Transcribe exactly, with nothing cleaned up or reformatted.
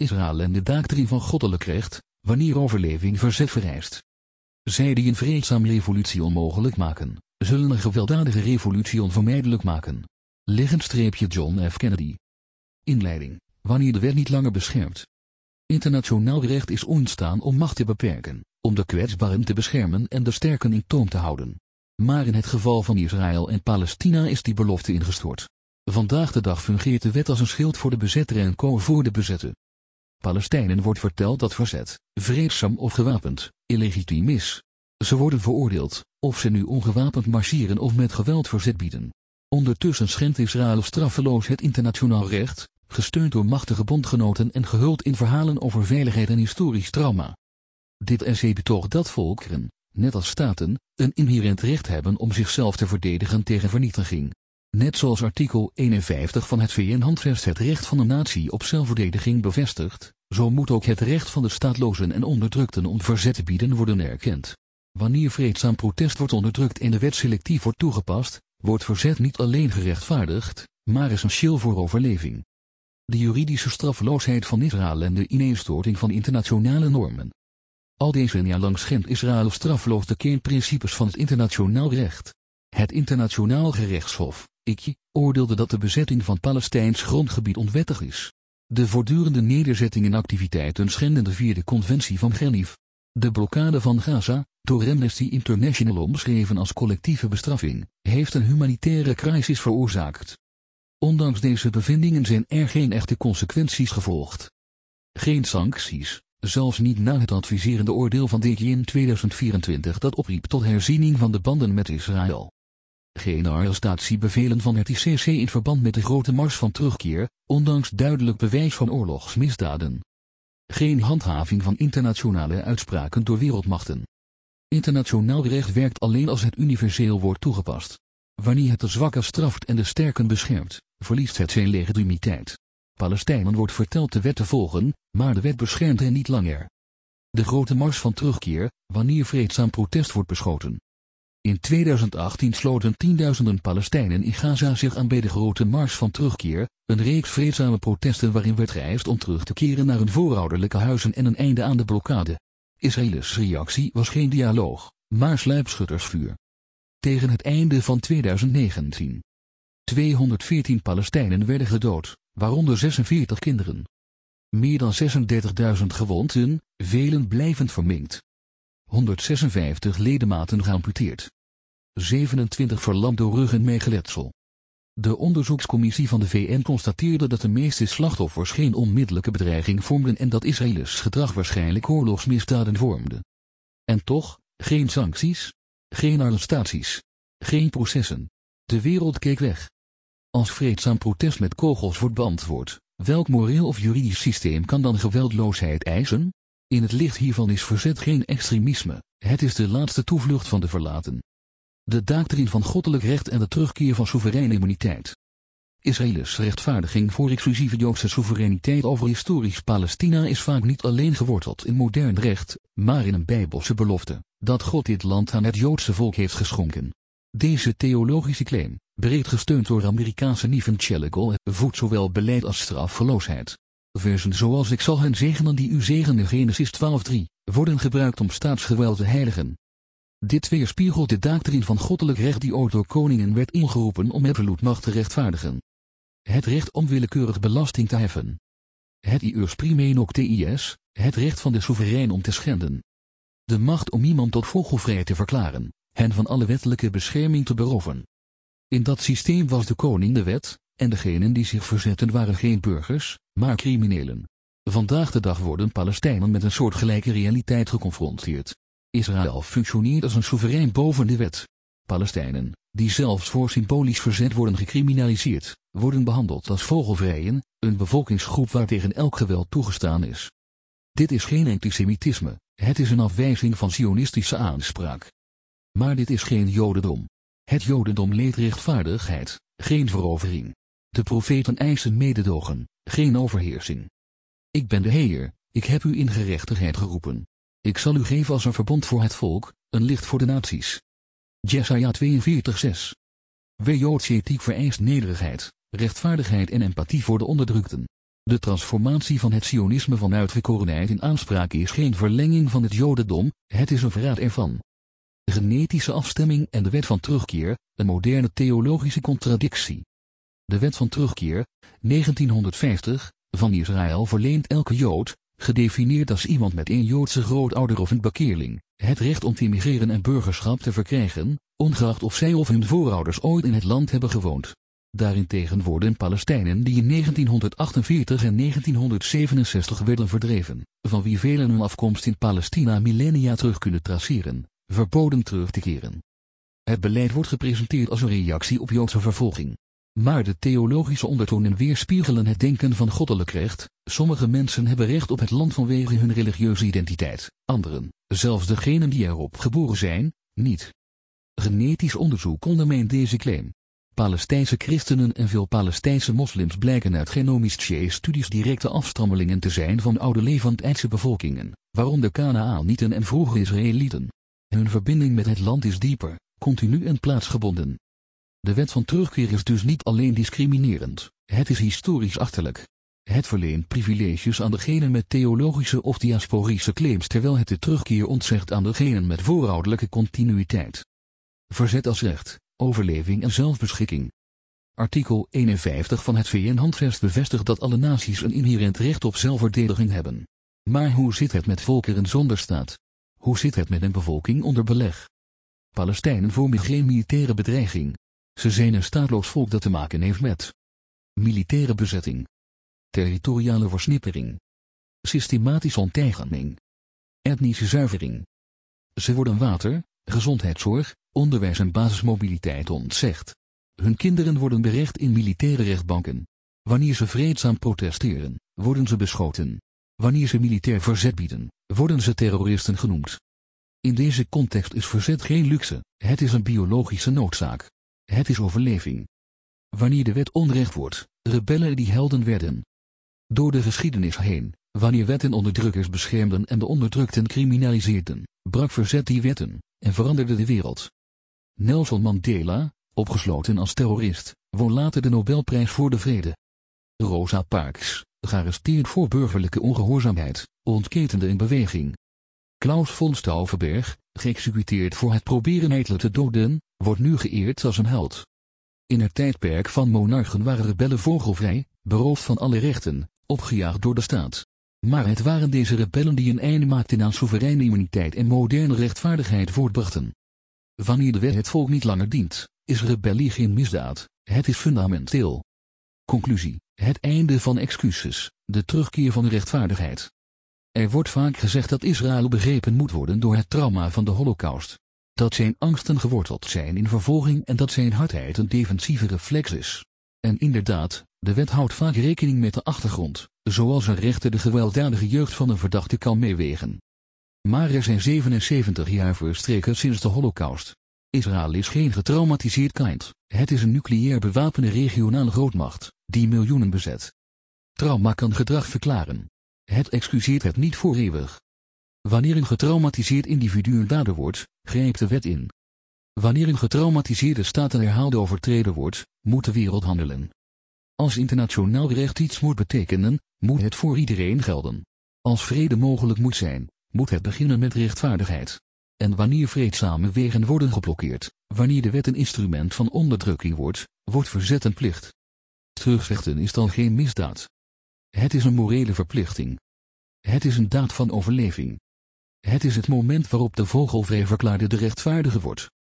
Israël en de doctrine van goddelijk recht, wanneer overleving verzet vereist. Zij die een vreedzame revolutie onmogelijk maken, zullen een gewelddadige revolutie onvermijdelijk maken. Liggend streepje John F. Kennedy. Inleiding. Wanneer de wet niet langer beschermt. Internationaal recht is ontstaan om macht te beperken, om de kwetsbaren te beschermen en de sterken in toom te houden. Maar in het geval van Israël en Palestina is die belofte ingestort. Vandaag de dag fungeert de wet als een schild voor de bezetter en ko voor de bezette. Palestijnen wordt verteld dat verzet, vreedzaam of gewapend, illegitiem is. Ze worden veroordeeld, of ze nu ongewapend marcheren of met geweld verzet bieden. Ondertussen schendt Israël straffeloos het internationaal recht, gesteund door machtige bondgenoten en gehuld in verhalen over veiligheid en historisch trauma. Dit S E betoagt dat volkeren, net als staten, een inherent recht hebben om zichzelf te verdedigen tegen vernietiging. Net zoals artikel eenenvijftig van het V N-handvest het recht van een natie op zelfverdediging bevestigt, zo moet ook het recht van de staatlozen en onderdrukten om verzet te bieden worden erkend. Wanneer vreedzaam protest wordt onderdrukt en de wet selectief wordt toegepast, wordt verzet niet alleen gerechtvaardigd, maar essentieel voor overleving. De juridische straffeloosheid van Israël en de ineenstorting van internationale normen. Al decennia lang schendt Israël straffeloos de kernprincipes van het internationaal recht. Het internationaal gerechtshof, I C J, oordeelde dat de bezetting van Palestijns grondgebied onwettig is. De voortdurende nederzettingen en activiteiten schenden de vierde conventie van Genève. De blokkade van Gaza, door Amnesty International omschreven als collectieve bestraffing, heeft een humanitaire crisis veroorzaakt. Ondanks deze bevindingen zijn er geen echte consequenties gevolgd. Geen sancties, zelfs niet na het adviserende oordeel van D I C J in tweeduizend vierentwintig dat opriep tot herziening van de banden met Israël. Geen arrestatiebevelen van het I C C in verband met de grote mars van terugkeer, ondanks duidelijk bewijs van oorlogsmisdaden. Geen handhaving van internationale uitspraken door wereldmachten. Internationaal recht werkt alleen als het universeel wordt toegepast. Wanneer het de zwakken straft en de sterken beschermt, verliest het zijn legitimiteit. Palestijnen wordt verteld de wet te volgen, maar de wet beschermt hen niet langer. De grote mars van terugkeer, wanneer vreedzaam protest wordt beschoten. In tweeduizend achttien sloten tienduizenden Palestijnen in Gaza zich aan bij de grote mars van terugkeer, een reeks vreedzame protesten waarin werd geëist om terug te keren naar hun voorouderlijke huizen en een einde aan de blokkade. Israëls reactie was geen dialoog, maar sluipschuttersvuur. Tegen het einde van tweeduizend negentien. tweehonderdveertien Palestijnen werden gedood, waaronder zesenveertig kinderen. Meer dan zesendertigduizend gewonden, velen blijvend verminkt. honderdzesenvijftig ledematen geamputeerd. zevenentwintig verlamd door rug- en meegeletsel. De onderzoekscommissie van de V N constateerde dat de meeste slachtoffers geen onmiddellijke bedreiging vormden en dat Israëlisch gedrag waarschijnlijk oorlogsmisdaden vormde. En toch, geen sancties, geen arrestaties, geen processen. De wereld keek weg. Als vreedzaam protest met kogels wordt beantwoord, welk moreel of juridisch systeem kan dan geweldloosheid eisen? In het licht hiervan is verzet geen extremisme, het is de laatste toevlucht van de verlaten. De doctrine van goddelijk recht en de terugkeer van soevereine immuniteit. Israëls rechtvaardiging voor exclusieve Joodse soevereiniteit over historisch Palestina is vaak niet alleen geworteld in modern recht, maar in een bijbelse belofte, dat God dit land aan het Joodse volk heeft geschonken. Deze theologische claim, breed gesteund door Amerikaanse evangelical, voedt zowel beleid als straffeloosheid. Versen zoals ik zal hen zegenen die u zegenen Genesis twaalf drie, worden gebruikt om staatsgeweld te heiligen. Dit weerspiegelt de doctrine van goddelijk recht die ooit door koningen werd ingeroepen om absolute macht te rechtvaardigen. Het recht om willekeurig belasting te heffen. Het ius primae noctiis, het recht van de soeverein om te schenden. De macht om iemand tot vogelvrij te verklaren, hen van alle wettelijke bescherming te beroven. In dat systeem was de koning de wet, en degenen die zich verzetten waren geen burgers, maar criminelen. Vandaag de dag worden Palestijnen met een soortgelijke realiteit geconfronteerd. Israël functioneert als een soeverein boven de wet. Palestijnen, die zelfs voor symbolisch verzet worden gecriminaliseerd, worden behandeld als vogelvrijen, een bevolkingsgroep waartegen elk geweld toegestaan is. Dit is geen antisemitisme, het is een afwijzing van zionistische aanspraak. Maar dit is geen jodendom. Het jodendom leert rechtvaardigheid, geen verovering. De profeten eisen mededogen, geen overheersing. Ik ben de Heer, ik heb u in gerechtigheid geroepen. Ik zal u geven als een verbond voor het volk, een licht voor de naties. Jesaja tweeënveertig zes. W Joodse ethiek vereist nederigheid, rechtvaardigheid en empathie voor de onderdrukten. De transformatie van het sionisme vanuit verkorenheid in aanspraak is geen verlenging van het jodendom, het is een verraad ervan. Genetische afstemming en de wet van terugkeer, een moderne theologische contradictie. De wet van terugkeer, negentienhonderdvijftig, van Israël verleent elke Jood, gedefinieerd als iemand met een Joodse grootouder of een bekeerling, het recht om te immigreren en burgerschap te verkrijgen, ongeacht of zij of hun voorouders ooit in het land hebben gewoond. Daarentegen worden Palestijnen die in negentienhonderdachtenveertig en negentienhonderdzevenenzestig werden verdreven, van wie velen hun afkomst in Palestina millennia terug kunnen traceren, verboden terug te keren. Het beleid wordt gepresenteerd als een reactie op Joodse vervolging. Maar de theologische ondertonen weerspiegelen het denken van goddelijk recht. Sommige mensen hebben recht op het land vanwege hun religieuze identiteit, anderen, zelfs degenen die erop geboren zijn, niet. Genetisch onderzoek ondermijnt deze claim. Palestijnse christenen en veel Palestijnse moslims blijken uit genomisch studies directe afstammelingen te zijn van oude Levant-Eidse bevolkingen, waaronder Kanaanieten en vroege Israëlieten. Hun verbinding met het land is dieper, continu en plaatsgebonden. De wet van terugkeer is dus niet alleen discriminerend, het is historisch achterlijk. Het verleent privileges aan degenen met theologische of diasporische claims terwijl het de terugkeer ontzegt aan degenen met voorouderlijke continuïteit. Verzet als recht, overleving en zelfbeschikking. Artikel eenenvijftig van het V N-handvest bevestigt dat alle naties een inherent recht op zelfverdediging hebben. Maar hoe zit het met volkeren zonder staat? Hoe zit het met een bevolking onder beleg? Palestijnen vormen geen militaire bedreiging. Ze zijn een staatloos volk dat te maken heeft met militaire bezetting, territoriale versnippering, systematische onteigening, etnische zuivering. Ze worden water, gezondheidszorg, onderwijs en basismobiliteit ontzegd. Hun kinderen worden berecht in militaire rechtbanken. Wanneer ze vreedzaam protesteren, worden ze beschoten. Wanneer ze militair verzet bieden, worden ze terroristen genoemd. In deze context is verzet geen luxe, het is een biologische noodzaak. Het is overleving. Wanneer de wet onrecht wordt, rebellen die helden werden. Door de geschiedenis heen, wanneer wetten onderdrukkers beschermden en de onderdrukten criminaliseerden, brak verzet die wetten, en veranderde de wereld. Nelson Mandela, opgesloten als terrorist, won later de Nobelprijs voor de Vrede. Rosa Parks, gearresteerd voor burgerlijke ongehoorzaamheid, ontketende een beweging. Klaus von Stauffenberg, geëxecuteerd voor het proberen Hitler te doden, wordt nu geëerd als een held. In het tijdperk van monarchen waren rebellen vogelvrij, beroofd van alle rechten, opgejaagd door de staat. Maar het waren deze rebellen die een einde maakten aan soevereine immuniteit en moderne rechtvaardigheid voortbrachten. Wanneer de wet het volk niet langer dient, is rebellie geen misdaad, het is fundamenteel. Conclusie, het einde van excuses, de terugkeer van de rechtvaardigheid. Er wordt vaak gezegd dat Israël begrepen moet worden door het trauma van de Holocaust. Dat zijn angsten geworteld zijn in vervolging en dat zijn hardheid een defensieve reflex is. En inderdaad, de wet houdt vaak rekening met de achtergrond, zoals een rechter de gewelddadige jeugd van een verdachte kan meewegen. Maar er zijn zevenenzeventig jaar verstreken sinds de Holocaust. Israël is geen getraumatiseerd kind, het is een nucleair bewapende regionale grootmacht, die miljoenen bezet. Trauma kan gedrag verklaren. Het excuseert het niet voor eeuwig. Wanneer een getraumatiseerd individu een dader wordt, grijpt de wet in. Wanneer een getraumatiseerde staat een herhaalde overtreder wordt, moet de wereld handelen. Als internationaal recht iets moet betekenen, moet het voor iedereen gelden. Als vrede mogelijk moet zijn, moet het beginnen met rechtvaardigheid. En wanneer vreedzame wegen worden geblokkeerd, wanneer de wet een instrument van onderdrukking wordt, wordt verzet een plicht. Terugvechten is dan geen misdaad. Het is een morele verplichting. Het is een daad van overleving. Het is het moment waarop de vogelvrij verklaarde de rechtvaardige wordt.